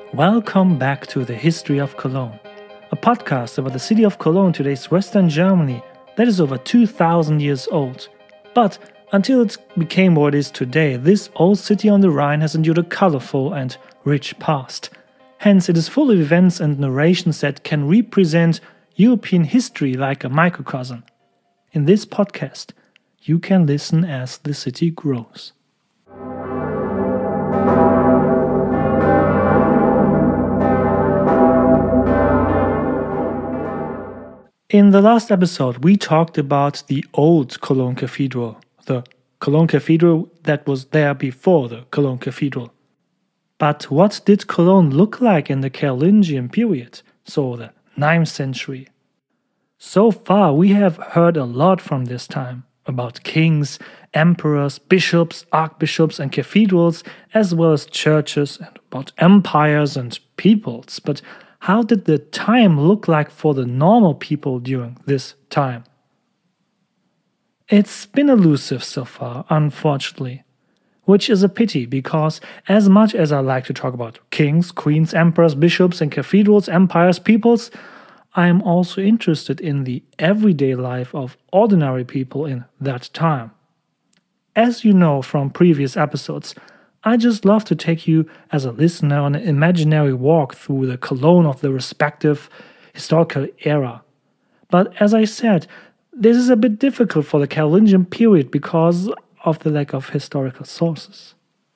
Welcome back to the History of Cologne, a podcast about the city of Cologne, today's Western Germany, that is over 2,000 years old. But until it became what it is today, this old city on the Rhine has endured a colorful and rich past. Hence, it is full of events and narrations that can represent European history like a microcosm. In this podcast, you can listen as the city grows. In the last episode, we talked about the old Cologne Cathedral, the Cologne Cathedral that was there before the Cologne Cathedral. But what did Cologne look like in the Carolingian period, so the 9th century? So far, we have heard a lot from this time about kings, emperors, bishops, archbishops, and cathedrals, as well as churches, and about empires and peoples. But how did the time look like for the normal people during this time? It's been elusive so far, unfortunately, which is a pity because as much as I like to talk about kings, queens, emperors, bishops, and cathedrals, empires, peoples, I am also interested in the everyday life of ordinary people in that time. As you know from previous episodes, I just love to take you as a listener on an imaginary walk through the Cologne of the respective historical era. But as I said, this is a bit difficult for the Carolingian period because of the lack of historical sources.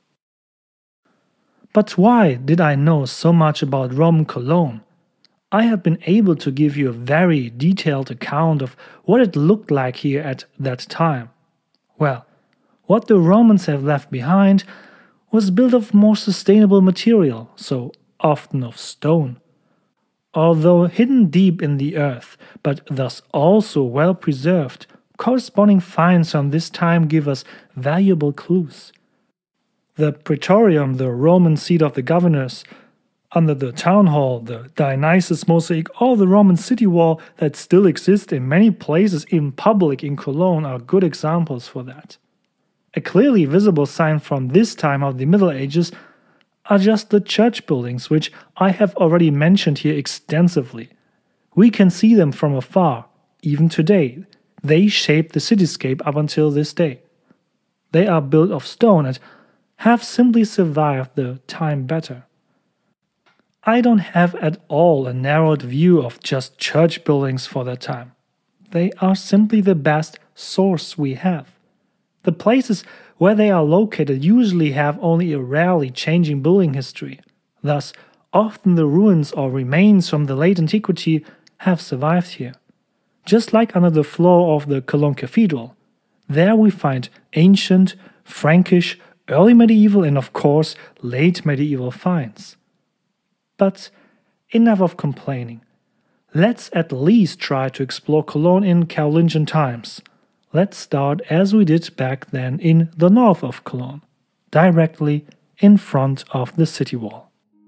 But why did I know so much about Roman Cologne? I have been able to give you a very detailed account of what it looked like here at that time. Well, what the Romans have left behind was built of more sustainable material, so often of stone. Although hidden deep in the earth, but thus also well preserved, corresponding finds from this time give us valuable clues. The Praetorium, the Roman seat of the governors, under the town hall, the Dionysus mosaic, or the Roman city wall that still exists in many places, even public in Cologne, are good examples for that. A clearly visible sign from this time of the Middle Ages are just the church buildings, which I have already mentioned here extensively. We can see them from afar, even today. They shape the cityscape up until this day. They are built of stone and have simply survived the time better. I don't have at all a narrowed view of just church buildings for that time. They are simply the best source we have. The places where they are located usually have only a rarely changing building history. Thus, often the ruins or remains from the late antiquity have survived here. Just like under the floor of the Cologne Cathedral, there we find ancient, Frankish, early medieval and of course late medieval finds. But enough of complaining. Let's at least try to explore Cologne in Carolingian times. Let's start as we did back then in the north of Cologne, directly in front of the city wall.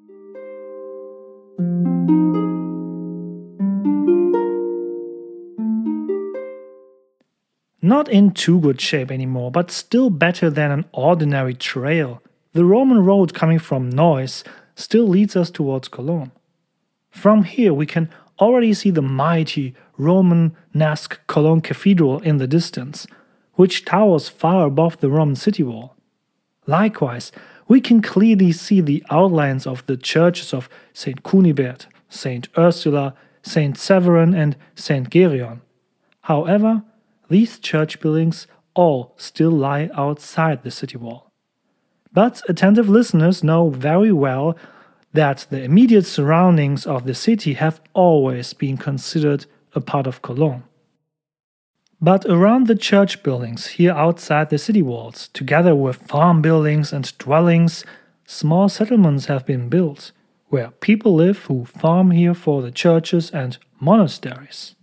Not in too good shape anymore, but still better than an ordinary trail, the Roman road coming from Neuss still leads us towards Cologne. From here we can already see the mighty Romanesque Cologne Cathedral in the distance, which towers far above the Roman city wall. Likewise, we can clearly see the outlines of the churches of St. Cunibert, St. Ursula, St. Severin, and St. Gereon. However, these church buildings all still lie outside the city wall. But attentive listeners know very well that the immediate surroundings of the city have always been considered a part of Cologne. But around the church buildings here outside the city walls, together with farm buildings and dwellings, small settlements have been built, where people live who farm here for the churches and monasteries.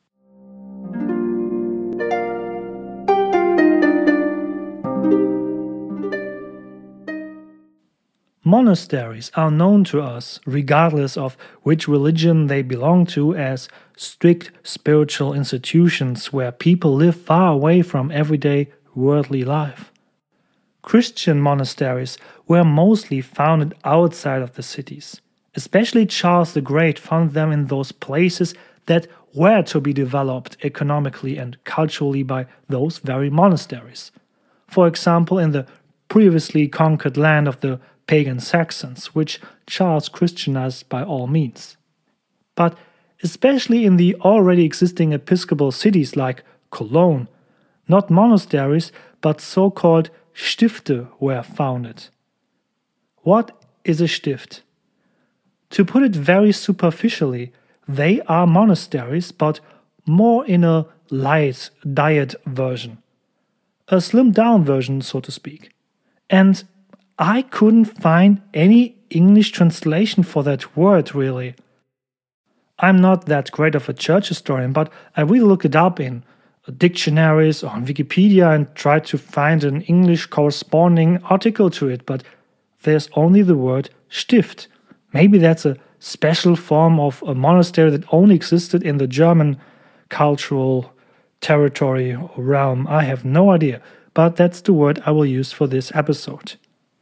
Monasteries are known to us, regardless of which religion they belong to, as strict spiritual institutions where people live far away from everyday worldly life. Christian monasteries were mostly founded outside of the cities, Especially Charles the Great found them in those places that were to be developed economically and culturally by those very monasteries. For example, in the previously conquered land of the pagan Saxons, which Charles Christianized by all means. But especially in the already existing episcopal cities like Cologne, not monasteries but so-called Stifte were founded. What is a Stift? To put it very superficially, they are monasteries but more in a light diet version. A slimmed down version, so to speak. And I couldn't find any English translation for that word, really. I'm not that great of a church historian, but I really looked it up in dictionaries or on Wikipedia and tried to find an English corresponding article to it, but there's only the word Stift. Maybe that's a special form of a monastery that only existed in the German cultural territory or realm. I have no idea, but that's the word I will use for this episode.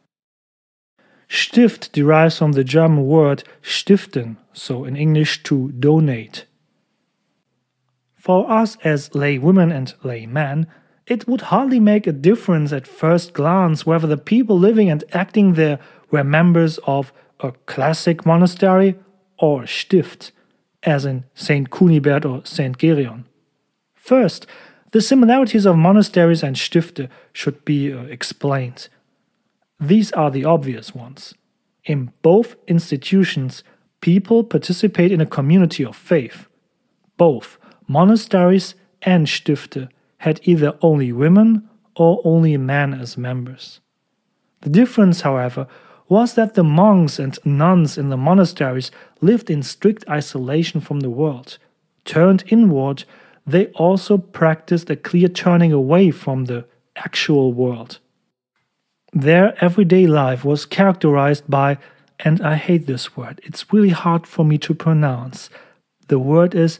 Stift derives from the German word stiften, so in English to donate. For us as lay women and lay men, it would hardly make a difference at first glance whether the people living and acting there were members of a classic monastery or Stift, as in St. Cunibert or St. Gerion. First, the similarities of monasteries and Stifte should be explained. These are the obvious ones. In both institutions, people participate in a community of faith. Both monasteries and Stifte had either only women or only men as members. The difference, however, was that the monks and nuns in the monasteries lived in strict isolation from the world. Turned inward, they also practiced a clear turning away from the actual world. Their everyday life was characterized by, and I hate this word, it's really hard for me to pronounce. The word is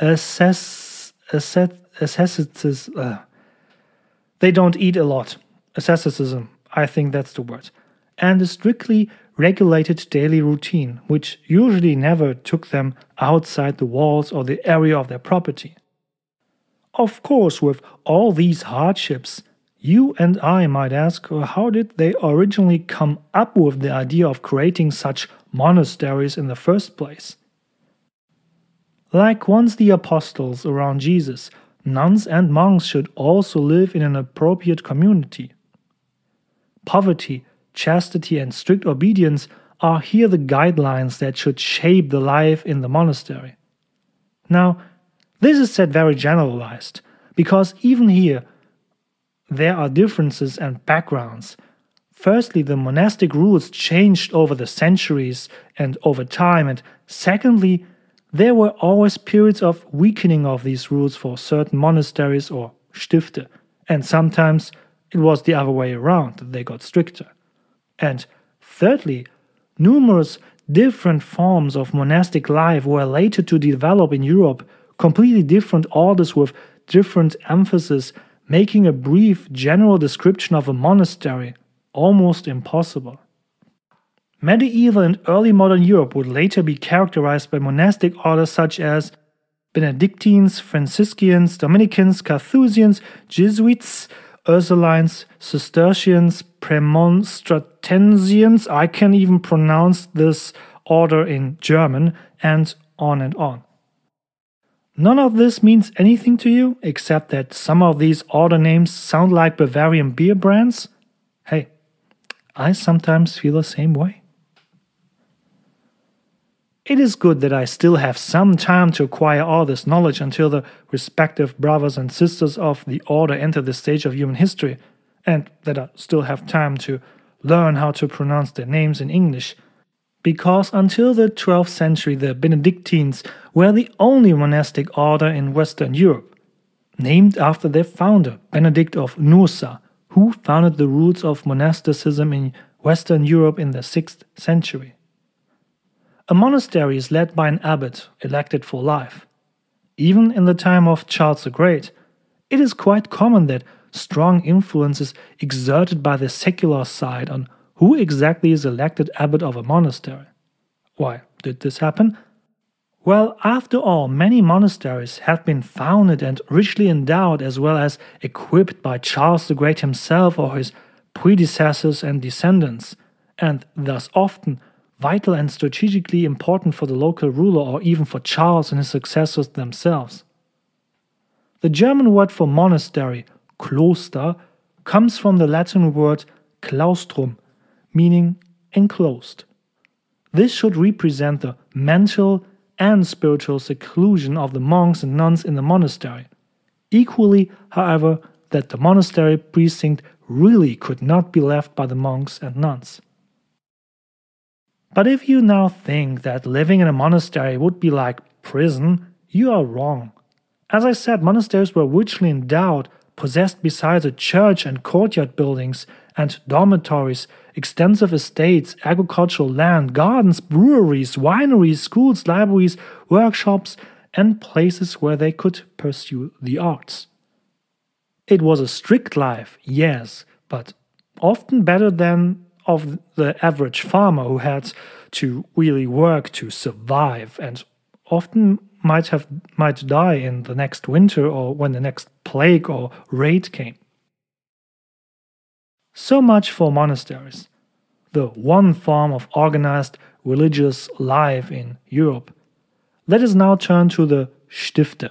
asceticism. They don't eat a lot. Asceticism, I think that's the word. And a strictly regulated daily routine, which usually never took them outside the walls or the area of their property. Of course, with all these hardships, you and I might ask, how did they originally come up with the idea of creating such monasteries in the first place? Like once the apostles around Jesus, nuns and monks should also live in an appropriate community. Poverty, chastity, and strict obedience are here the guidelines that should shape the life in the monastery. Now, this is said very generalized, because even here, there are differences and backgrounds. Firstly, the monastic rules changed over the centuries and over time, and secondly, there were always periods of weakening of these rules for certain monasteries or Stifte, and sometimes it was the other way around, that they got stricter. And thirdly, numerous different forms of monastic life were later to develop in Europe, completely different orders with different emphasis, making a brief general description of a monastery almost impossible. Medieval and early modern Europe would later be characterized by monastic orders such as Benedictines, Franciscans, Dominicans, Carthusians, Jesuits, Ursulines, Cistercians, Premonstratensians, I can even pronounce this order in German, and on and on. None of this means anything to you, except that some of these order names sound like Bavarian beer brands? Hey, I sometimes feel the same way. It is good that I still have some time to acquire all this knowledge until the respective brothers and sisters of the order enter this stage of human history, and that I still have time to learn how to pronounce their names in English, because until the 12th century the Benedictines were the only monastic order in Western Europe, named after their founder, Benedict of Nursa, who founded the roots of monasticism in Western Europe in the 6th century. A monastery is led by an abbot, elected for life. Even in the time of Charles the Great, it is quite common that strong influence is exerted by the secular side on who exactly is elected abbot of a monastery. Why did this happen? Well, after all, many monasteries had been founded and richly endowed as well as equipped by Charles the Great himself or his predecessors and descendants, and thus often vital and strategically important for the local ruler or even for Charles and his successors themselves. The German word for monastery, Kloster, comes from the Latin word claustrum, meaning enclosed. This should represent the mental and spiritual seclusion of the monks and nuns in the monastery. Equally, however, that the monastery precinct really could not be left by the monks and nuns. But if you now think that living in a monastery would be like prison, you are wrong. As I said, monasteries were richly endowed, possessed besides a church and courtyard buildings and dormitories, extensive estates, agricultural land, gardens, breweries, wineries, schools, libraries, workshops, and places where they could pursue the arts. It was a strict life, yes, but often better than of the average farmer who had to really work to survive and often might die in the next winter or when the next plague or raid came. So much for monasteries, the one form of organized religious life in Europe. Let us now turn to the Stifte.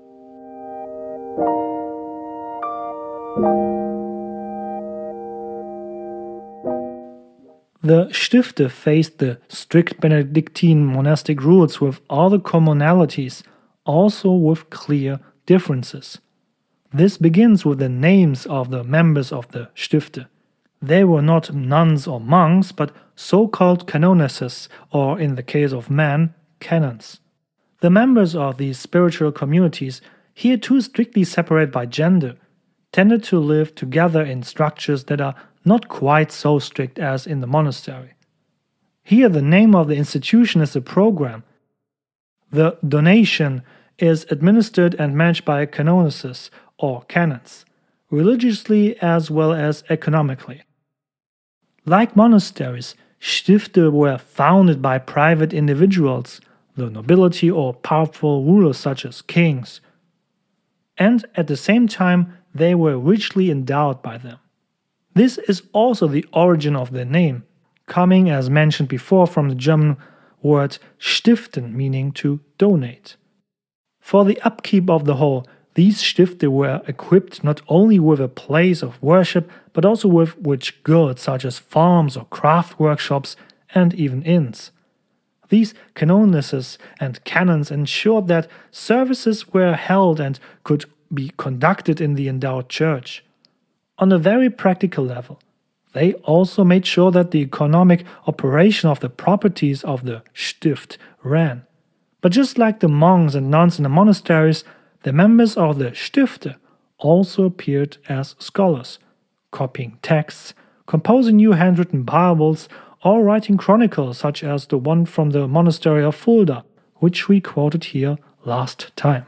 The Stifte faced the strict Benedictine monastic rules with all the commonalities, also with clear differences. This begins with the names of the members of the Stifte. They were not nuns or monks, but so-called canonesses, or in the case of men, canons. The members of these spiritual communities, here too strictly separated by gender, tended to live together in structures that are not quite so strict as in the monastery. Here the name of the institution is a program. The donation is administered and managed by canonesses or canons, religiously as well as economically. Like monasteries, Stifte were founded by private individuals, the nobility or powerful rulers such as kings, and at the same time they were richly endowed by them. This is also the origin of their name, coming as mentioned before from the German word stiften, meaning to donate. For the upkeep of the whole, these Stifte were equipped not only with a place of worship, but also with rich goods such as farms or craft workshops and even inns. These canonesses and canons ensured that services were held and could be conducted in the endowed church. On a very practical level, they also made sure that the economic operation of the properties of the Stift ran. But just like the monks and nuns in the monasteries, the members of the Stifte also appeared as scholars, copying texts, composing new handwritten Bibles, or writing chronicles such as the one from the monastery of Fulda, which we quoted here last time.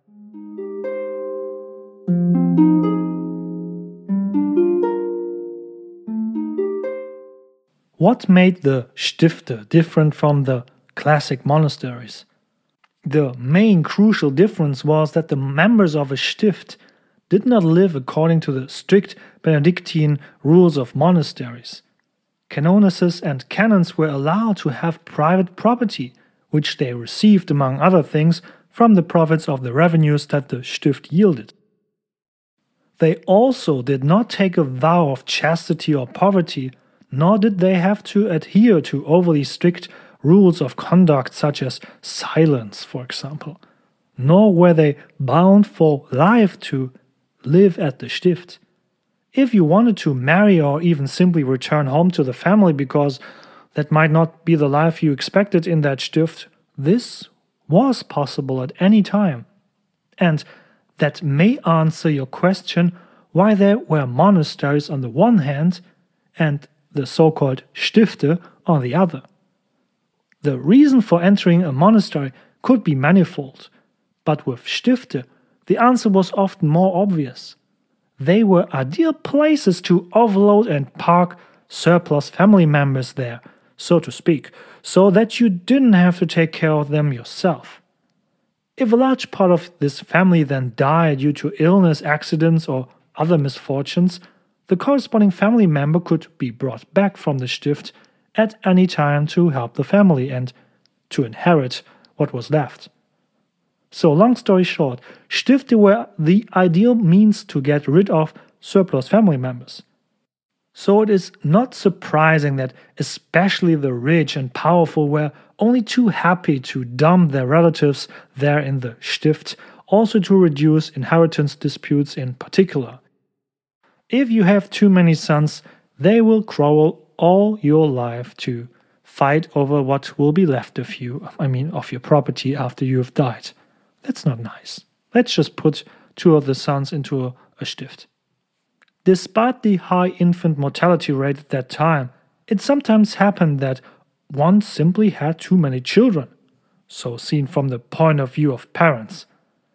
What made the Stifte different from the classic monasteries? The main crucial difference was that the members of a Stift did not live according to the strict Benedictine rules of monasteries. Canonesses and canons were allowed to have private property, which they received, among other things, from the profits of the revenues that the Stift yielded. They also did not take a vow of chastity or poverty, nor did they have to adhere to overly strict rules of conduct such as silence, for example. Nor were they bound for life to live at the Stift. If you wanted to marry or even simply return home to the family because that might not be the life you expected in that Stift, this was possible at any time. And that may answer your question why there were monasteries on the one hand and the so-called Stifte on the other. The reason for entering a monastery could be manifold, but with Stifte, the answer was often more obvious. They were ideal places to offload and park surplus family members there, so to speak, so that you didn't have to take care of them yourself. If a large part of this family then died due to illness, accidents, or other misfortunes, the corresponding family member could be brought back from the Stift at any time to help the family and to inherit what was left. So, long story short, Stifte were the ideal means to get rid of surplus family members. So it is not surprising that especially the rich and powerful were only too happy to dump their relatives there in the Stift, also to reduce inheritance disputes in particular. If you have too many sons, they will quarrel all your life to fight over what will be left of you, of your property after you have died. That's not nice. Let's just put two of the sons into a Stift. Despite the high infant mortality rate at that time, it sometimes happened that one simply had too many children, so seen from the point of view of parents.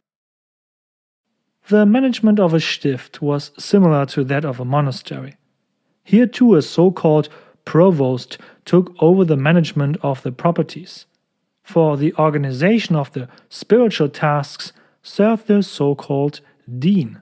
The management of a Stift was similar to that of a monastery. Here too a so-called provost took over the management of the properties. For the organization of the spiritual tasks served the so-called dean.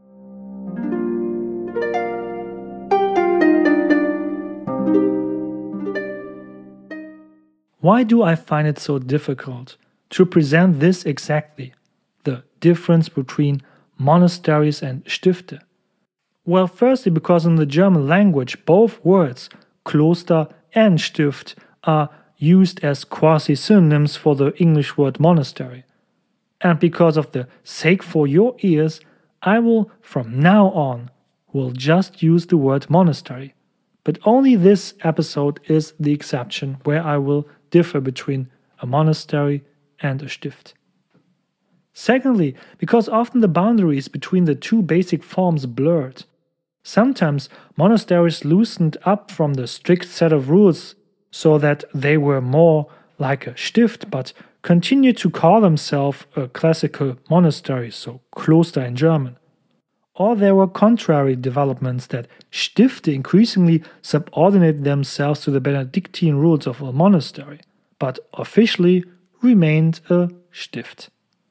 Why do I find it so difficult to present this exactly, the difference between monasteries and Stifte? Well, firstly, because in the German language both words, Kloster and Stift, are used as quasi-synonyms for the English word monastery. And because of the sake for your ears, I will from now on just use the word monastery. But only this episode is the exception where I will differ between a monastery and a Stift. Secondly, because often the boundaries between the two basic forms blurred. Sometimes monasteries loosened up from the strict set of rules so that they were more like a Stift but continued to call themselves a classical monastery, so Kloster in German. Or there were contrary developments that Stifte increasingly subordinated themselves to the Benedictine rules of a monastery, but officially remained a Stift.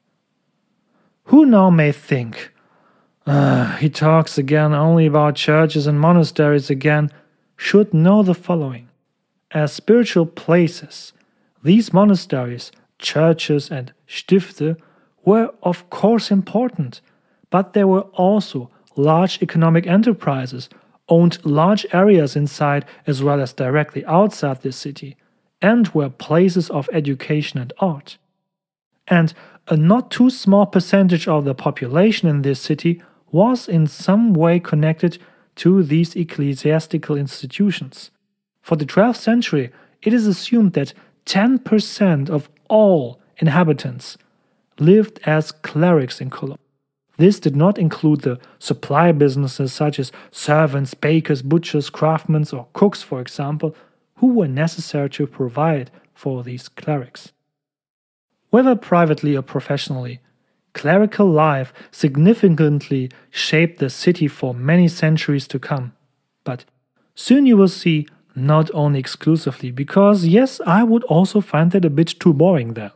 Who now may think, he talks again only about churches and monasteries again, should know the following. As spiritual places, these monasteries, churches and Stifte were of course important, but there were also large economic enterprises, owned large areas inside as well as directly outside the city, and were places of education and art. And a not too small percentage of the population in this city was in some way connected to these ecclesiastical institutions. For the 12th century, it is assumed that 10% of all inhabitants lived as clerics in Cologne. This did not include the supply businesses such as servants, bakers, butchers, craftsmen, or cooks, for example, who were necessary to provide for these clerics. Whether privately or professionally, clerical life significantly shaped the city for many centuries to come. But soon you will see, not only exclusively, because yes, I would also find that a bit too boring there.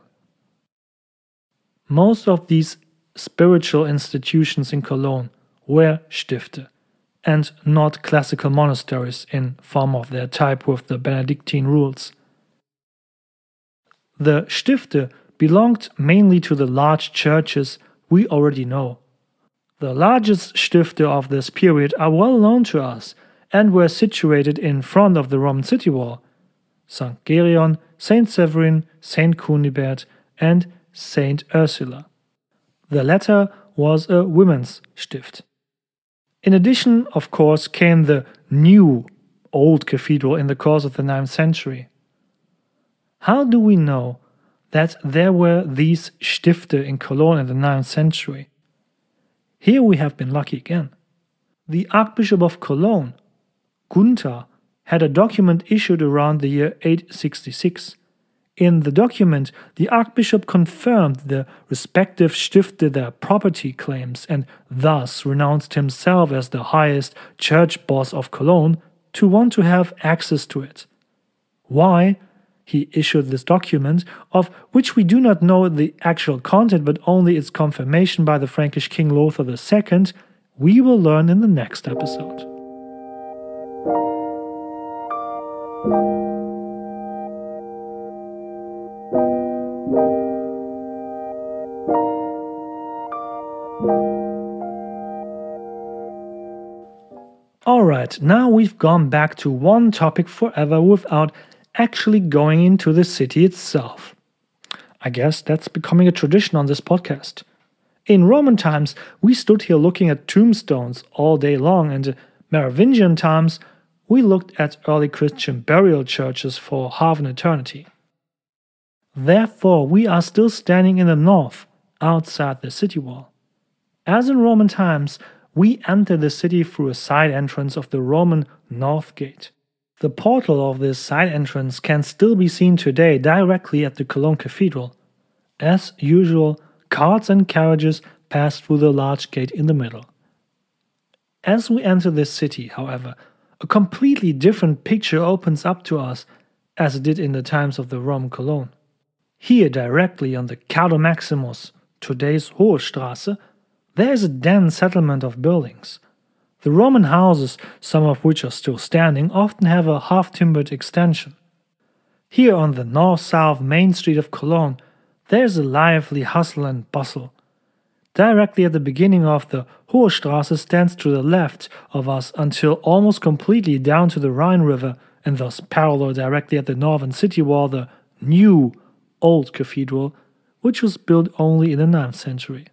Most of these spiritual institutions in Cologne were Stifte, and not classical monasteries in form of their type with the Benedictine rules. The Stifte belonged mainly to the large churches we already know. The largest Stifte of this period are well known to us and were situated in front of the Roman city wall: St. Gereon, St. Severin, St. Cunibert, and St. Ursula. The latter was a women's Stift. In addition, of course, came the new old cathedral in the course of the 9th century. How do we know that there were these Stifte in Cologne in the 9th century? Here we have been lucky again. The Archbishop of Cologne, Gunther, had a document issued around the year 866. In the document, the Archbishop confirmed the respective Stifte their property claims and thus renounced himself as the highest church boss of Cologne to want to have access to it. why he issued this document, of which we do not know the actual content but only its confirmation by the Frankish king Lothar II, we will learn in the next episode. Alright, now we've gone back to one topic forever without actually going into the city itself. I guess that's becoming a tradition on this podcast. In Roman times, we stood here looking at tombstones all day long, and in Merovingian times, we looked at early Christian burial churches for half an eternity. Therefore, we are still standing in the north, outside the city wall. As in Roman times, we enter the city through a side entrance of the Roman North Gate. The portal of this side entrance can still be seen today directly at the Cologne Cathedral. As usual, carts and carriages pass through the large gate in the middle. As we enter this city, however, a completely different picture opens up to us, as it did in the times of the Roman Cologne. Here, directly on the Cardo Maximus, today's Hohe Straße, there is a dense settlement of buildings. The Roman houses, some of which are still standing, often have a half-timbered extension. Here on the north-south main street of Cologne, there is a lively hustle and bustle. Directly at the beginning of the Hohe Straße stands to the left of us until almost completely down to the Rhine River, and thus parallel directly at the northern city wall, the new Old Cathedral, which was built only in the 9th century.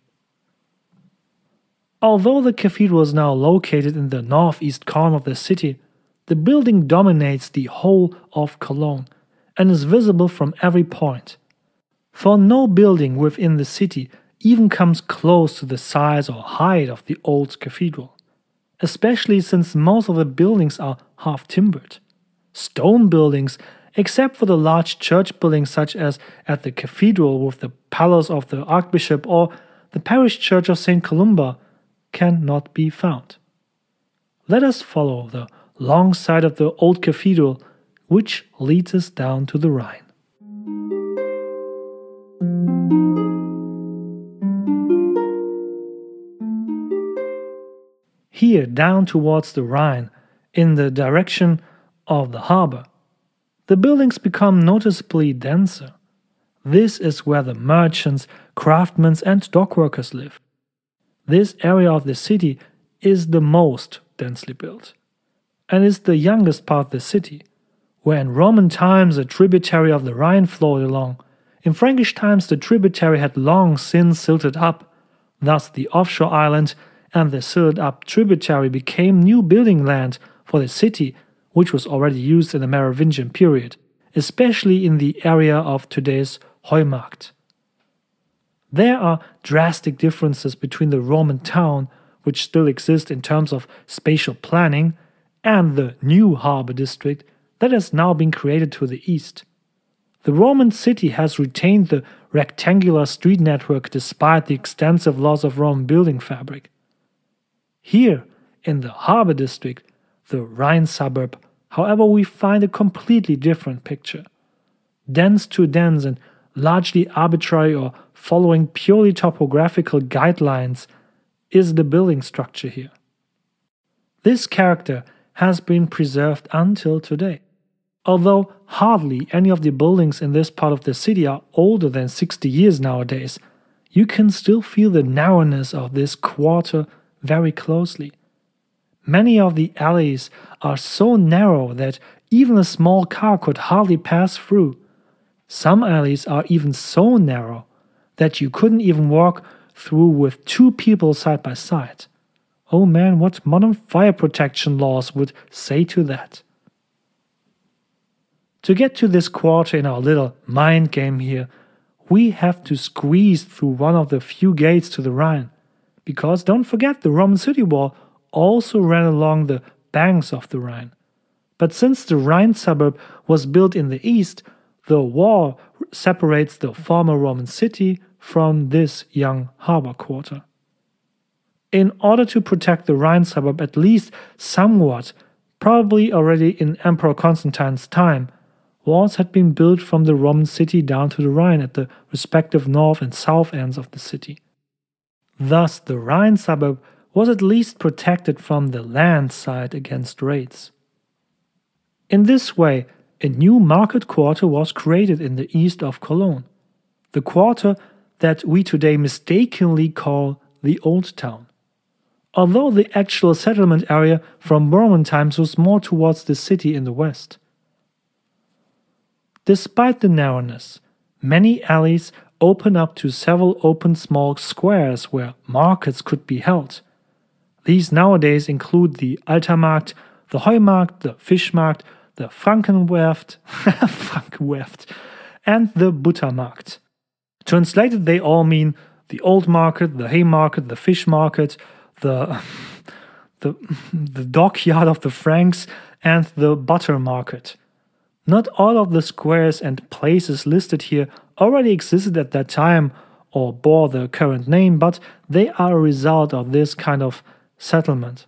Although the cathedral is now located in the northeast corner of the city, the building dominates the whole of Cologne and is visible from every point. For no building within the city even comes close to the size or height of the old cathedral, especially since most of the buildings are half-timbered. Stone buildings, except for the large church buildings such as at the cathedral with the palace of the archbishop or the parish church of St. Columba, cannot be found. Let us follow the long side of the old cathedral, which leads us down to the Rhine. Here, down towards the Rhine, in the direction of the harbor, the buildings become noticeably denser. This is where the merchants, craftsmen, and dockworkers live. This area of the city is the most densely built, and is the youngest part of the city, where in Roman times a tributary of the Rhine flowed along. In Frankish times the tributary had long since silted up, thus the offshore island and the silted up tributary became new building land for the city, which was already used in the Merovingian period, especially in the area of today's Heumarkt. There are drastic differences between the Roman town, which still exists in terms of spatial planning, and the new harbor district that has now been created to the east. The Roman city has retained the rectangular street network despite the extensive loss of Roman building fabric. Here, in the harbor district, the Rhine suburb, however, we find a completely different picture. Dense to dense and largely arbitrary or following purely topographical guidelines is the building structure here. This character has been preserved until today. Although hardly any of the buildings in this part of the city are older than 60 years nowadays, you can still feel the narrowness of this quarter very closely. Many of the alleys are so narrow that even a small car could hardly pass through. Some alleys are even so narrow that you couldn't even walk through with two people side by side. Oh man, what modern fire protection laws would say to that? To get to this quarter in our little mind game here, we have to squeeze through one of the few gates to the Rhine. Because don't forget, the Roman city wall also ran along the banks of the Rhine. But since the Rhine suburb was built in the east, the wall separates the former Roman city from this young harbor quarter. In order to protect the Rhine suburb at least somewhat, probably already in Emperor Constantine's time, Walls had been built from the Roman city down to the Rhine at the respective north and south ends of the city. Thus, the Rhine suburb was at least protected from the land side against raids. In this way, a new market quarter was created in the east of Cologne, the quarter that we today mistakenly call the Old Town. Although the actual settlement area from Roman times was more towards the city in the west. Despite the narrowness, many alleys open up to several open small squares where markets could be held. These nowadays include the Altermarkt, the Heumarkt, the Fischmarkt, the Frankenwerft, and the Buttermarkt. Translated, they all mean the Old Market, the Haymarket, the Fish Market, the Dockyard of the Franks, and the Butter Market. Not all of the squares and places listed here already existed at that time or bore the current name, but they are a result of this kind of settlement.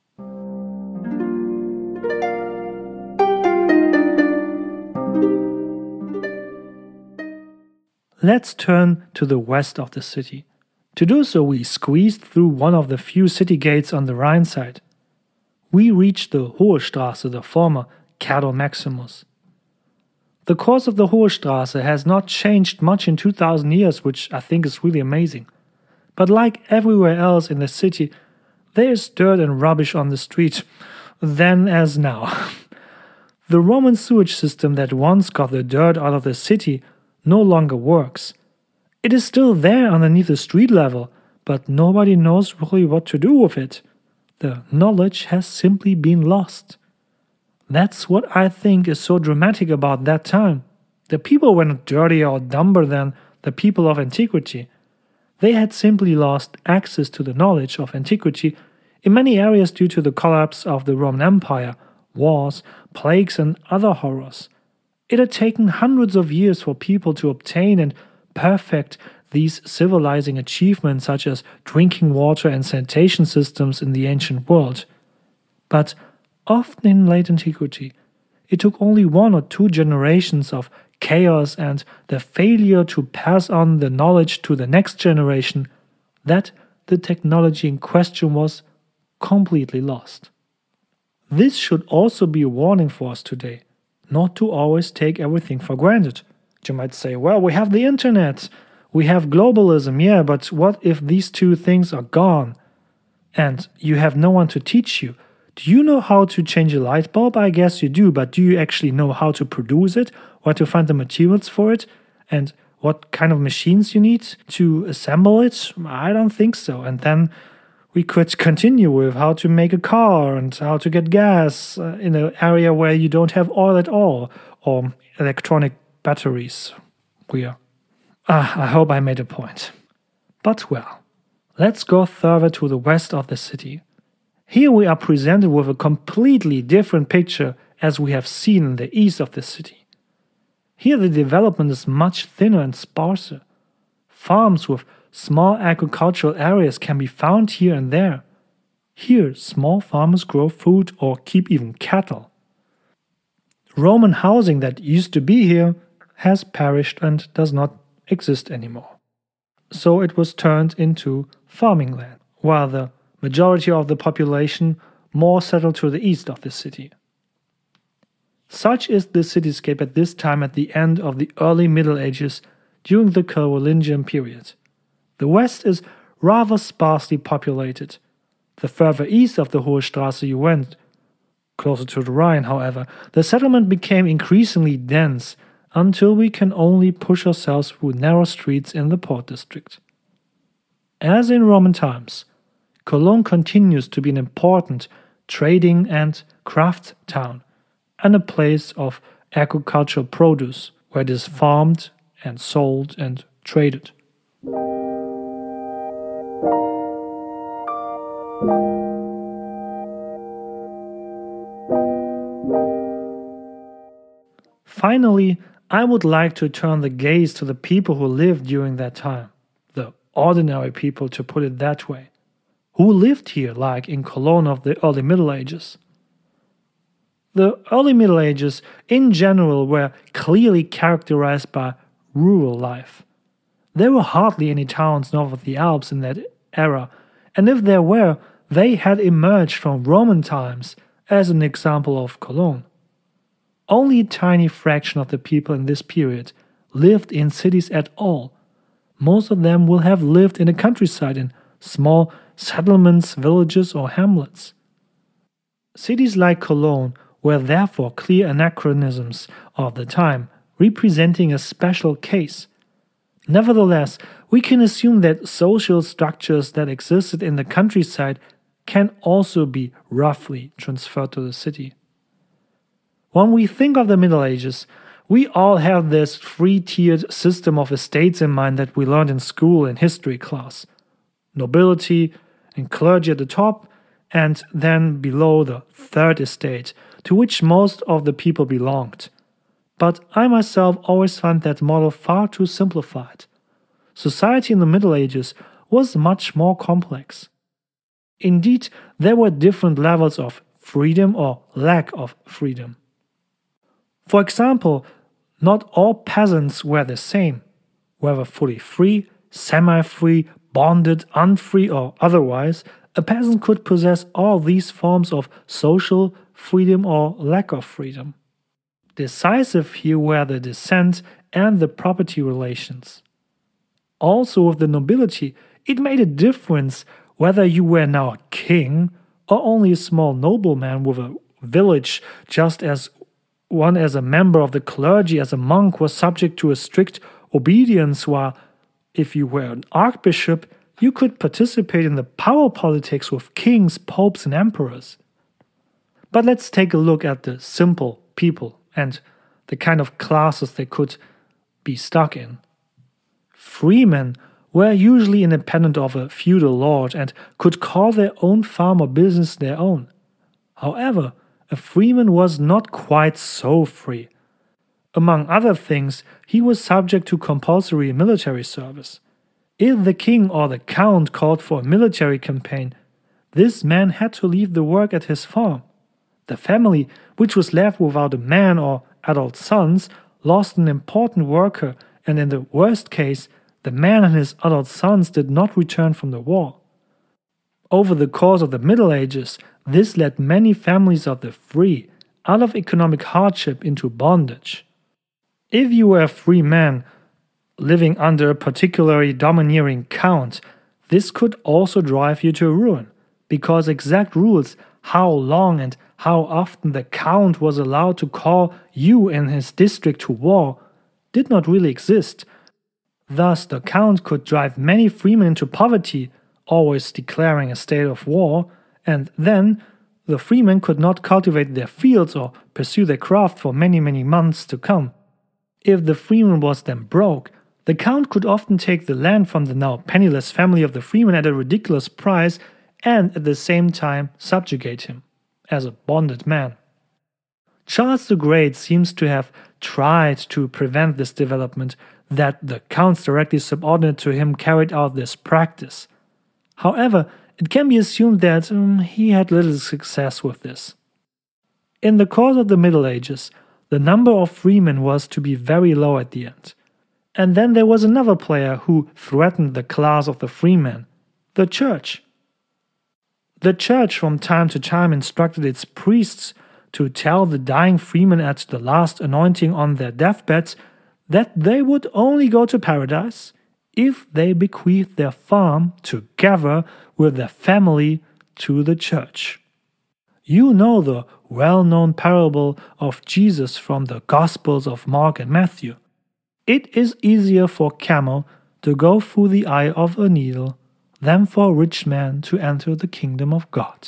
Let's turn to the west of the city. To do so, we squeezed through one of the few city gates on the Rhine side. We reached the Hohe Straße, the former Cardo Maximus. The course of the Hohe Straße has not changed much in 2000 years, which I think is really amazing. But like everywhere else in the city, there is dirt and rubbish on the street, then as now. The Roman sewage system that once got the dirt out of the city no longer works. It is still there underneath the street level, but nobody knows really what to do with it. The knowledge has simply been lost. That's what I think is so dramatic about that time. The people were not dirtier or dumber than the people of antiquity. They had simply lost access to the knowledge of antiquity in many areas due to the collapse of the Roman Empire, wars, plagues, and other horrors. It had taken hundreds of years for people to obtain and perfect these civilizing achievements such as drinking water and sanitation systems in the ancient world. But often in late antiquity, it took only 1 or 2 generations of chaos and the failure to pass on the knowledge to the next generation that the technology in question was completely lost. This should also be a warning for us today, not to always take everything for granted. You might say, well, we have the internet, we have globalism, yeah, but what if these 2 things are gone? And you have no one to teach you. Do you know how to change a light bulb? I guess you do, but do you actually know how to produce it, or to find the materials for it, and what kind of machines you need to assemble it? I don't think so. And then we could continue with how to make a car and how to get gas in an area where you don't have oil at all, or electronic batteries. I hope I made a point. But well, let's go further to the west of the city. Here we are presented with a completely different picture as we have seen in the east of the city. Here the development is much thinner and sparser. Farms with small agricultural areas can be found here and there. Here, small farmers grow food or keep even cattle. Roman housing that used to be here has perished and does not exist anymore. So it was turned into farming land, while the majority of the population more settled to the east of the city. Such is the cityscape at this time at the end of the early Middle Ages during the Carolingian period. The west is rather sparsely populated. The further east of the Hohe Straße you went, closer to the Rhine, however, the settlement became increasingly dense until we can only push ourselves through narrow streets in the port district. As in Roman times, Cologne continues to be an important trading and craft town and a place of agricultural produce where it is farmed and sold and traded. Finally, I would like to turn the gaze to the people who lived during that time, the ordinary people, to put it that way, who lived here like in Cologne of the early Middle Ages. The early Middle Ages, in general, were clearly characterized by rural life. There were hardly any towns north of the Alps in that era, and if there were, they had emerged from Roman times, as an example of Cologne. Only a tiny fraction of the people in this period lived in cities at all. Most of them will have lived in the countryside in small settlements, villages, or hamlets. Cities like Cologne were therefore clear anachronisms of the time, representing a special case. Nevertheless, we can assume that social structures that existed in the countryside can also be roughly transferred to the city. When we think of the Middle Ages, we all have this three-tiered system of estates in mind that we learned in school in history class. Nobility and clergy at the top, and then below the third estate, to which most of the people belonged. But I myself always found that model far too simplified. Society in the Middle Ages was much more complex. Indeed, there were different levels of freedom or lack of freedom. For example, not all peasants were the same, whether fully free, semi-free, bonded, unfree, or otherwise. A peasant could possess all these forms of social freedom or lack of freedom. Decisive here were the descent and the property relations. Also, with the nobility, it made a difference whether you were now a king or only a small nobleman with a village, just as one as a member of the clergy, as a monk, was subject to a strict obedience, while if you were an archbishop, you could participate in the power politics with kings, popes, and emperors. But let's take a look at the simple people and the kind of classes they could be stuck in. Freemen were usually independent of a feudal lord and could call their own farm or business their own. However, a freeman was not quite so free. Among other things, he was subject to compulsory military service. If the king or the count called for a military campaign, this man had to leave the work at his farm. The family, which was left without a man or adult sons, lost an important worker, and in the worst case, the man and his adult sons did not return from the war. Over the course of the Middle Ages, this led many families of the free, out of economic hardship, into bondage. If you were a free man living under a particularly domineering count, this could also drive you to ruin, because exact rules how long and how often the count was allowed to call you and his district to war did not really exist. Thus, the count could drive many freemen into poverty, always declaring a state of war, and then the freemen could not cultivate their fields or pursue their craft for many months to come. If the freeman was then broke, the count could often take the land from the now penniless family of the freeman at a ridiculous price and at the same time subjugate him as a bonded man. Charles the Great seems to have tried to prevent this development, that the counts directly subordinate to him carried out this practice. However, it can be assumed that he had little success with this. In the course of the Middle Ages, the number of freemen was to be very low at the end. And then there was another player who threatened the class of the freemen, the church. The church from time to time instructed its priests to tell the dying freemen at the last anointing on their deathbeds that they would only go to paradise if they bequeathed their farm together with their family to the church. You know the well-known parable of Jesus from the Gospels of Mark and Matthew. It is easier for a camel to go through the eye of a needle than for a rich man to enter the kingdom of God.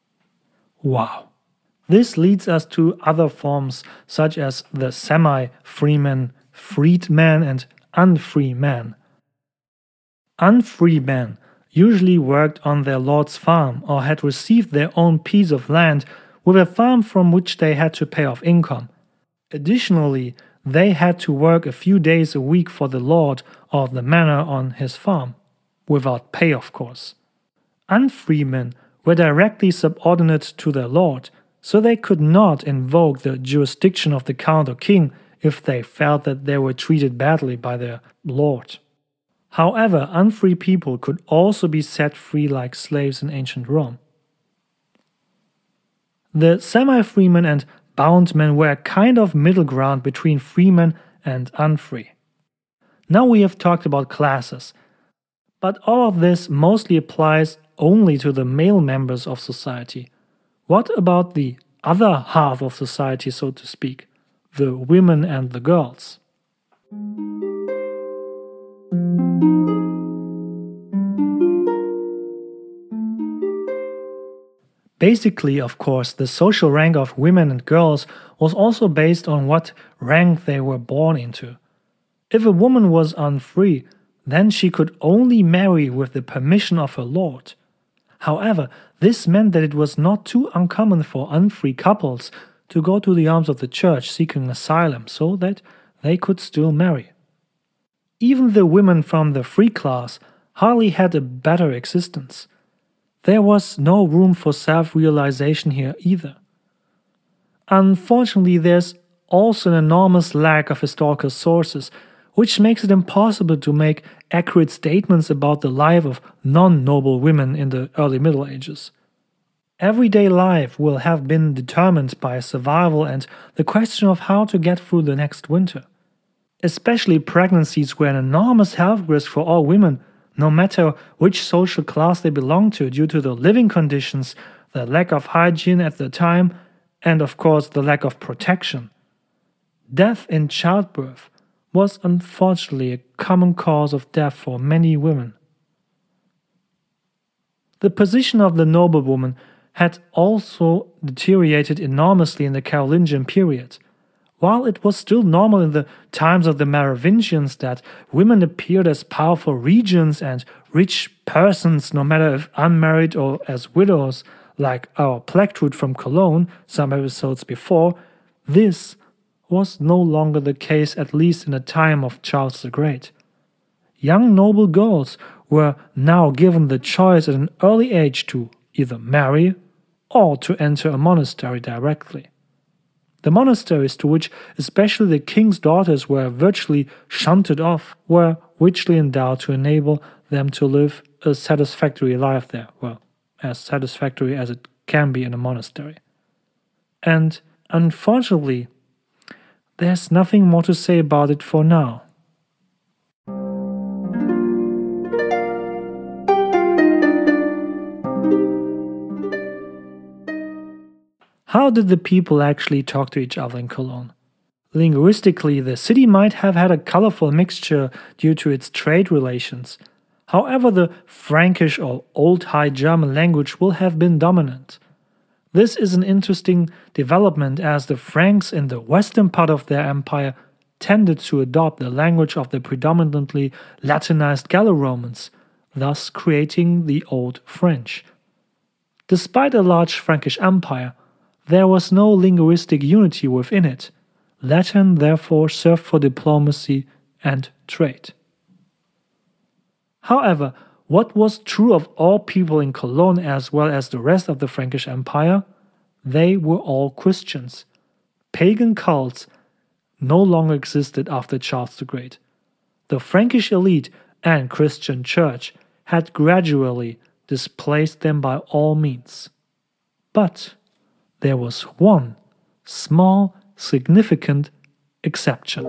Wow. This leads us to other forms such as the semi-freeman, freedman, and unfree man. Unfree men usually worked on their lord's farm or had received their own piece of land with a farm from which they had to pay off income. Additionally, they had to work a few days a week for the lord of the manor on his farm, without pay of course. Unfree men were directly subordinate to their lord, so they could not invoke the jurisdiction of the count or king if they felt that they were treated badly by their lord. However, unfree people could also be set free like slaves in ancient Rome. The semi-freemen and bondmen were a kind of middle ground between freemen and unfree. Now we have talked about classes, but all of this mostly applies only to the male members of society. What about the other half of society, so to speak, the women and the girls? Basically, of course, the social rank of women and girls was also based on what rank they were born into. If a woman was unfree, then she could only marry with the permission of her lord. However, this meant that it was not too uncommon for unfree couples to go to the arms of the church seeking asylum so that they could still marry. Even the women from the free class hardly had a better existence. There was no room for self-realization here either. Unfortunately, there's also an enormous lack of historical sources, which makes it impossible to make accurate statements about the life of non-noble women in the early Middle Ages. Everyday life will have been determined by survival and the question of how to get through the next winter. Especially pregnancies were an enormous health risk for all women, no matter which social class they belonged to, due to the living conditions, the lack of hygiene at the time, and of course the lack of protection. Death in childbirth was unfortunately a common cause of death for many women. The position of the noblewoman had also deteriorated enormously in the Carolingian period. While it was still normal in the times of the Merovingians that women appeared as powerful regents and rich persons, no matter if unmarried or as widows, like our Plectrude from Cologne some episodes before, this was no longer the case, at least in the time of Charles the Great. Young noble girls were now given the choice at an early age to either marry or to enter a monastery directly. The monasteries to which especially the king's daughters were virtually shunted off were richly endowed to enable them to live a satisfactory life there, well, as satisfactory as it can be in a monastery. And unfortunately, there's nothing more to say about it for now. How did the people actually talk to each other in Cologne? Linguistically, the city might have had a colorful mixture due to its trade relations. However, the Frankish or Old High German language will have been dominant. This is an interesting development as the Franks in the western part of their empire tended to adopt the language of the predominantly Latinized Gallo-Romans, thus creating the Old French. Despite a large Frankish empire, there was no linguistic unity within it. Latin therefore served for diplomacy and trade. However, what was true of all people in Cologne as well as the rest of the Frankish Empire? They were all Christians. Pagan cults no longer existed after Charles the Great. The Frankish elite and Christian church had gradually displaced them by all means. But there was one small, significant exception.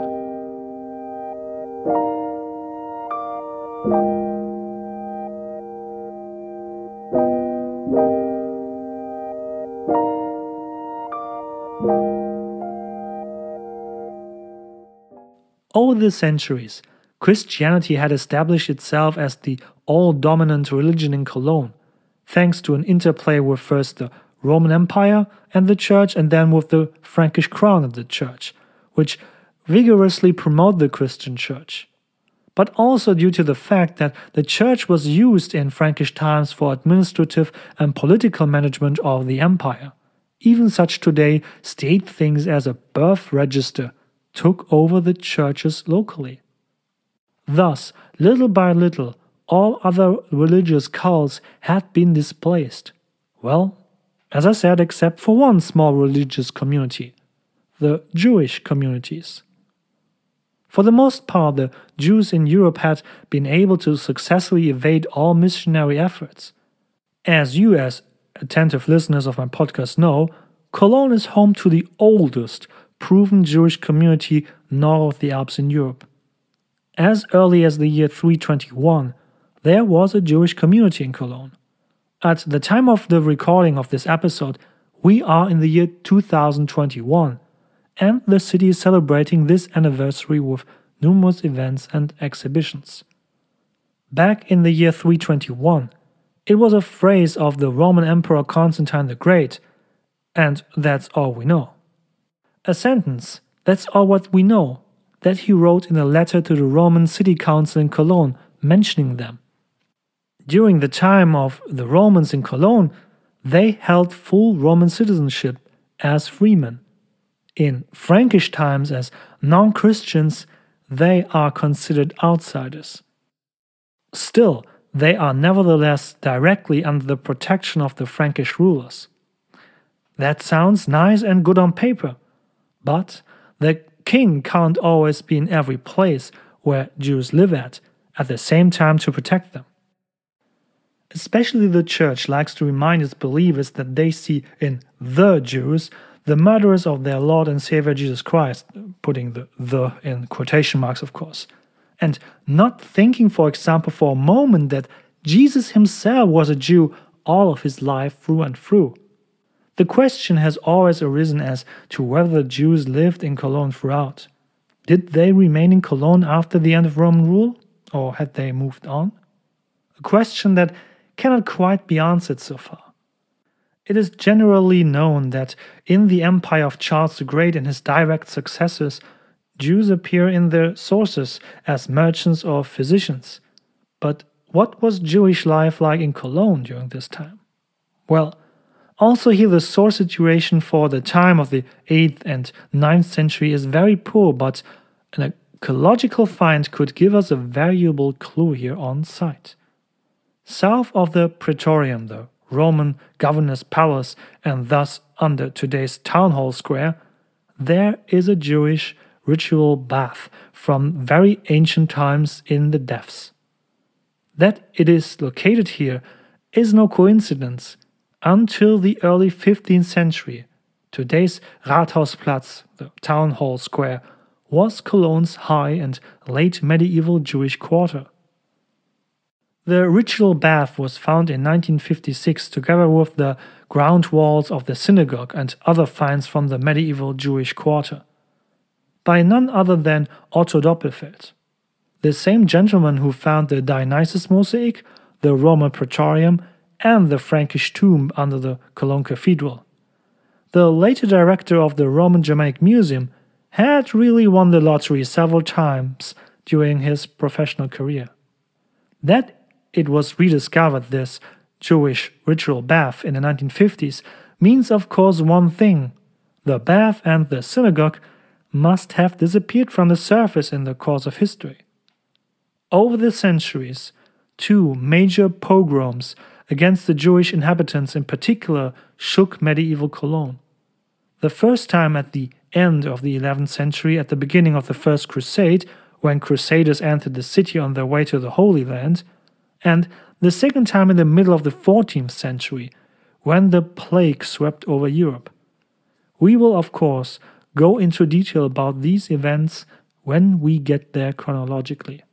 Over the centuries, Christianity had established itself as the all-dominant religion in Cologne, thanks to an interplay with first the Roman Empire and the Church, and then with the Frankish crown and the Church, which vigorously promoted the Christian Church. But also due to the fact that the Church was used in Frankish times for administrative and political management of the empire. Even such today state things as a birth register took over the churches locally. Thus, little by little, all other religious cults had been displaced. Well, As I said, except for one small religious community, the Jewish communities. For the most part, the Jews in Europe had been able to successfully evade all missionary efforts. As you, as attentive listeners of my podcast, know, Cologne is home to the oldest proven Jewish community north of the Alps in Europe. As early as the year 321, there was a Jewish community in Cologne. At the time of the recording of this episode, we are in the year 2021, and the city is celebrating this anniversary with numerous events and exhibitions. Back in the year 321, it was a phrase of the Roman Emperor Constantine the Great, and that's all we know. A sentence, that's all what we know, that he wrote in a letter to the Roman City Council in Cologne, mentioning them. During the time of the Romans in Cologne, they held full Roman citizenship as freemen. In Frankish times, as non-Christians, they are considered outsiders. Still, they are nevertheless directly under the protection of the Frankish rulers. That sounds nice and good on paper, but the king can't always be in every place where Jews live at the same time to protect them. Especially the church likes to remind its believers that they see in the Jews the murderers of their Lord and Savior Jesus Christ, putting the in quotation marks, of course, and not thinking, for example, for a moment that Jesus himself was a Jew all of his life through and through. The question has always arisen as to whether the Jews lived in Cologne throughout. Did they remain in Cologne after the end of Roman rule, or had they moved on? A question that cannot quite be answered so far. It is generally known that in the empire of Charles the Great and his direct successors, Jews appear in their sources as merchants or physicians. But what was Jewish life like in Cologne during this time? Well, also here the source situation for the time of the 8th and 9th century is very poor, but an archaeological find could give us a valuable clue here on site. South of the Praetorium, the Roman governor's palace, and thus under today's town hall square, there is a Jewish ritual bath from very ancient times in the depths. That it is located here is no coincidence. Until the early 15th century, today's Rathausplatz, the town hall square, was Cologne's high and late medieval Jewish quarter. The ritual bath was found in 1956 together with the ground walls of the synagogue and other finds from the medieval Jewish quarter, by none other than Otto Doppelfeld, the same gentleman who found the Dionysus mosaic, the Roman Praetorium, and the Frankish tomb under the Cologne Cathedral. The later director of the Roman Germanic Museum had really won the lottery several times during his professional career. That it was rediscovered, this Jewish ritual bath, in the 1950s means of course one thing: the bath and the synagogue must have disappeared from the surface in the course of history. Over the centuries, two major pogroms against the Jewish inhabitants in particular shook medieval Cologne. The first time at the end of the 11th century, at the beginning of the First Crusade, when crusaders entered the city on their way to the Holy Land, and the second time in the middle of the 14th century, when the plague swept over Europe. We will, of course, go into detail about these events when we get there chronologically.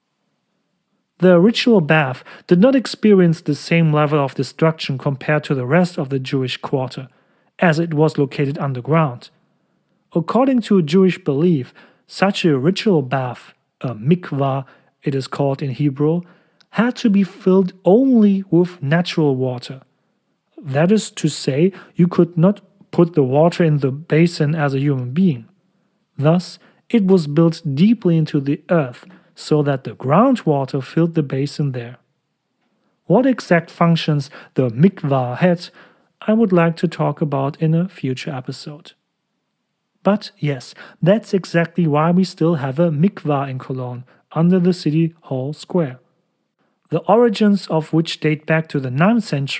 The ritual bath did not experience the same level of destruction compared to the rest of the Jewish quarter, as it was located underground. According to Jewish belief, such a ritual bath, a mikvah it is called in Hebrew, had to be filled only with natural water. That is to say, you could not put the water in the basin as a human being. Thus, it was built deeply into the earth so that the groundwater filled the basin there. What exact functions the mikvah had, I would like to talk about in a future episode. But yes, that's exactly why we still have a mikvah in Cologne, under the city hall square. The origins of which date back to the 9th century,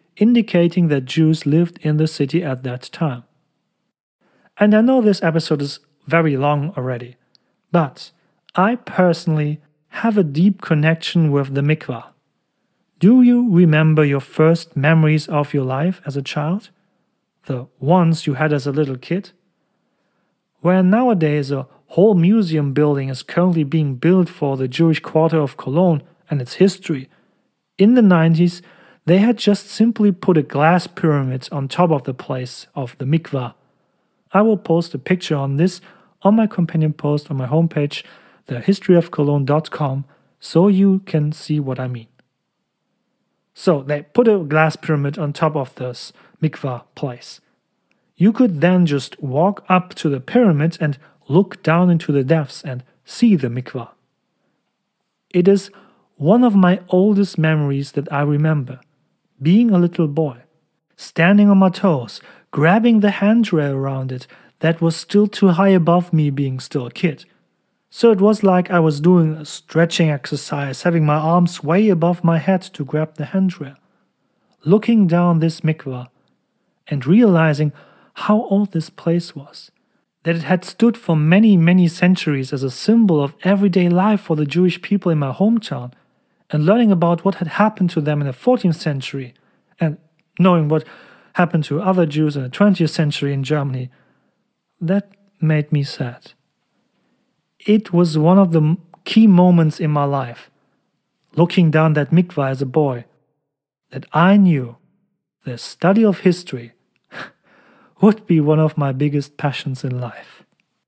indicating that Jews lived in the city at that time. And I know this episode is very long already, but I personally have a deep connection with the mikvah. Do you remember your first memories of your life as a child? The ones you had as a little kid? Where nowadays a whole museum building is currently being built for the Jewish quarter of Cologne and its history. In the 90s, they had just simply put a glass pyramid on top of the place of the mikvah. I will post a picture on this on my companion post on my homepage, thehistoryofcologne.com, so you can see what I mean. So they put a glass pyramid on top of this mikvah place. You could then just walk up to the pyramid and look down into the depths and see the mikvah. It is one of my oldest memories that I remember, being a little boy, standing on my toes, grabbing the handrail around it that was still too high above me being still a kid. So it was like I was doing a stretching exercise, having my arms way above my head to grab the handrail, looking down this mikvah and realizing how old this place was, that it had stood for many, many centuries as a symbol of everyday life for the Jewish people in my hometown, and learning about what had happened to them in the 14th century, and knowing what happened to other Jews in the 20th century in Germany, that made me sad. It was one of the key moments in my life, looking down that mikvah as a boy, that I knew the study of history would be one of my biggest passions in life.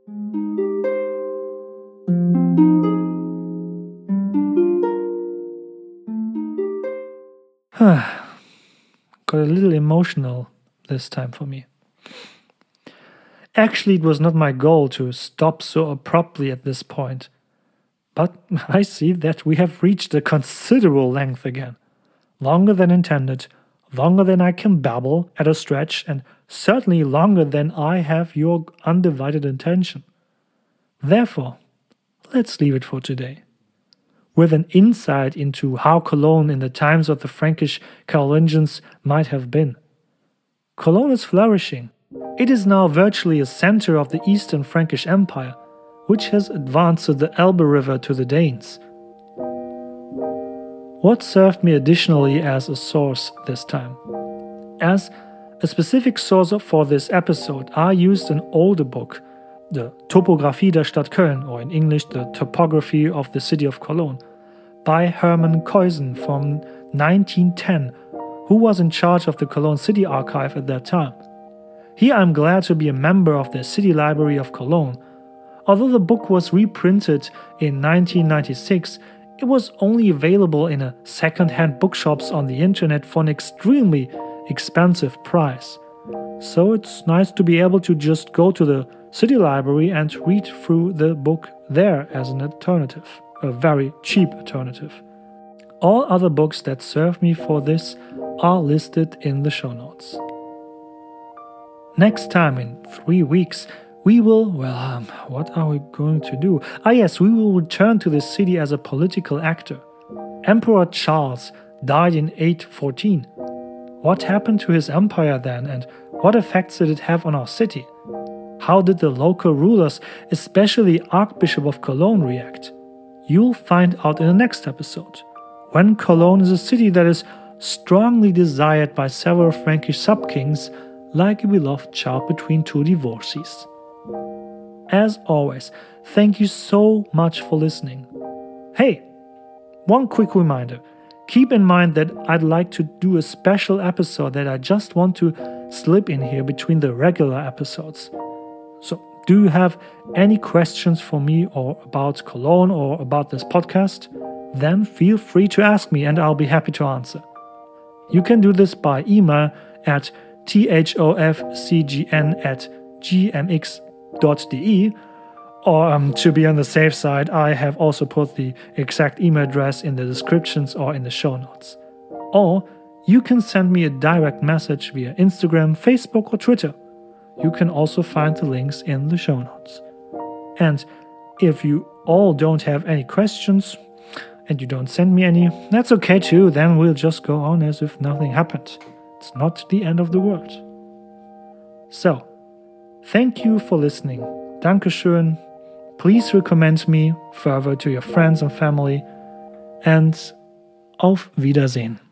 Got a little emotional this time for me. Actually, it was not my goal to stop so abruptly at this point, but I see that we have reached a considerable length again. Longer than intended, longer than I can babble at a stretch, and certainly longer than I have your undivided attention. Therefore, let's leave it for today, with an insight into how Cologne in the times of the Frankish Carolingians might have been. Cologne is flourishing. It is now virtually a center of the Eastern Frankish Empire, which has advanced to the Elbe River to the Danes. What served me additionally as a source this time? As a specific source for this episode, I used an older book, the Topographie der Stadt Köln, or in English, the Topography of the City of Cologne, by Hermann Keusen from 1910, who was in charge of the Cologne City Archive at that time. Here I'm glad to be a member of the City Library of Cologne. Although the book was reprinted in 1996, it was only available in a second-hand bookshops on the internet for an extremely expensive price. So it's nice to be able to just go to the City Library and read through the book there as an alternative, a very cheap alternative. All other books that serve me for this are listed in the show notes. Next time, in 3 weeks, we will, what are we going to do? Yes, we will return to this city as a political actor. Emperor Charles died in 814. What happened to his empire then, and what effects did it have on our city? How did the local rulers, especially Archbishop of Cologne, react? You'll find out in the next episode, when Cologne is a city that is strongly desired by several Frankish sub-kings, like a beloved child between two divorcees. As always, thank you so much for listening. Hey, one quick reminder. Keep in mind that I'd like to do a special episode that I just want to slip in here between the regular episodes. So, do you have any questions for me or about Cologne or about this podcast? Then feel free to ask me and I'll be happy to answer. You can do this by email at thofcgn@gmx.de, or to be on the safe side, I have also put the exact email address in the descriptions or in the show notes. Or you can send me a direct message via Instagram, Facebook or Twitter. You can also find the links in the show notes. And if you all don't have any questions and you don't send me any, that's okay too, then we'll just go on as if nothing happened. it's not the end of the world. So, thank you for listening. Dankeschön. Please recommend me further to your friends and family. And auf Wiedersehen.